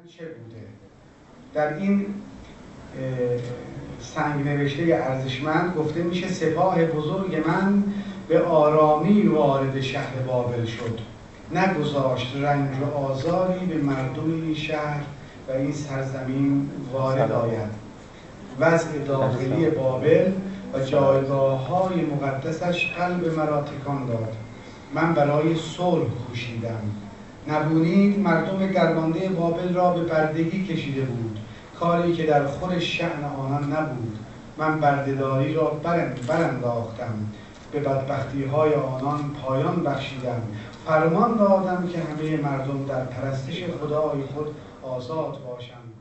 چه بوده؟ در این سنگ نوشته ارزشمند گفته میشه سپاه بزرگ من به آرامی وارد شهر بابل شد، نگذاشت رنج و آزاری به مردم این شهر و این سرزمین وارد آید. وضع داخلی بابل و جایگاه‌های مقدسش قلب مرا تکان داد. من برای صلح کوشیدم. نبونید مردم درمانده بابل را به بردگی کشیده بود، کاری که در خور شأن آنان نبود. من بردهداری را برانداختم، به بدبختی‌های آنان پایان بخشیدم. فرمان دادم که همه مردم در پرستش خدای خود آزاد باشند.